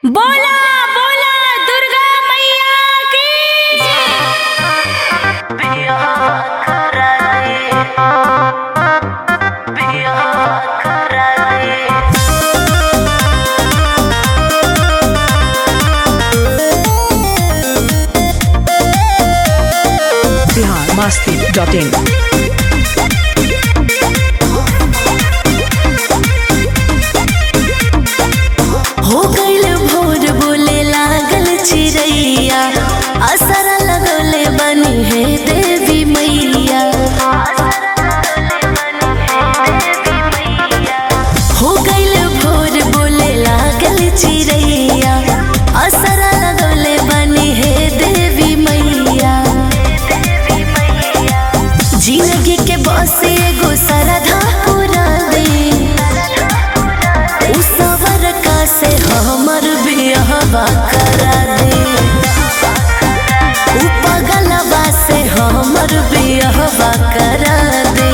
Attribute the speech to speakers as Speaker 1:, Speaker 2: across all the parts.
Speaker 1: बोला बोला दुर्गा मैया की
Speaker 2: biharmasti.in
Speaker 3: हो गइल भोर बोले लागल चिड़ैया असरा लगौले बनी है देवी मैया। हो गइल भोर बोले लागल चिड़ैया असरा लगौले बनी है देवी मैया। जिंदगी के बस एगो सरधा पूरा दे से हमर बियाहवा करा दे। उपगलवा से हमर बियाहवा करा दे।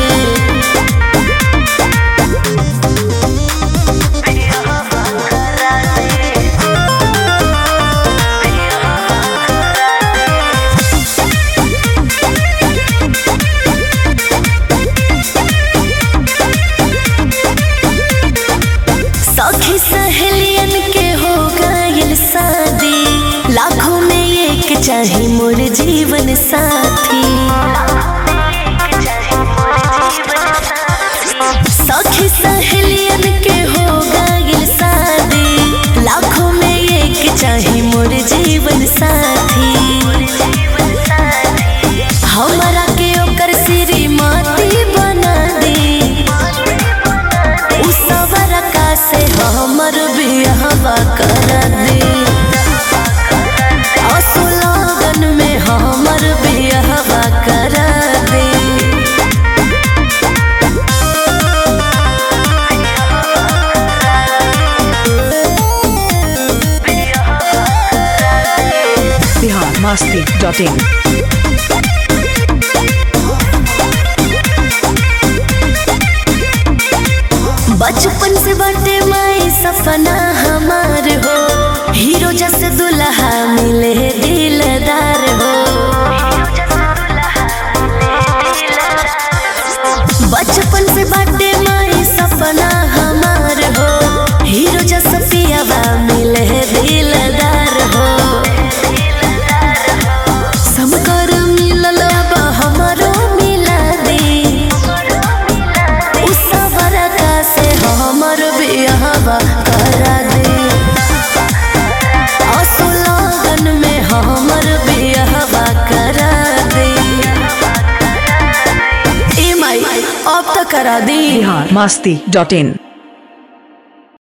Speaker 3: सखी सहेलियन के हो गइल शादी लाखों में एक चाही मोर जीवन साथी। सखी सहेलियन के हो गइल शादी लाखों में एक चाही मोर जीवन साथी। हमरा के ओकर श्रीमती बना दे से हमर बियाहवा करा दे। असुलगन में हमर बियाहवा करा दे।
Speaker 2: biharmasti.in
Speaker 3: बचपन से बाटे माई सपना हमार हो हीरो जैसे दुल्हा मिले दिलदार हो। बचपन से बाटे माई सपना हमार हो हीरो जैसे पियावा मिले दिलदार हो। सबकर मिलल अब हमरो मिला दे। हमर बियाहवा करा दे। असुलगन में हमर बियाहवा करा दे। ए माई अब तक करा दे।
Speaker 2: biharmasti.in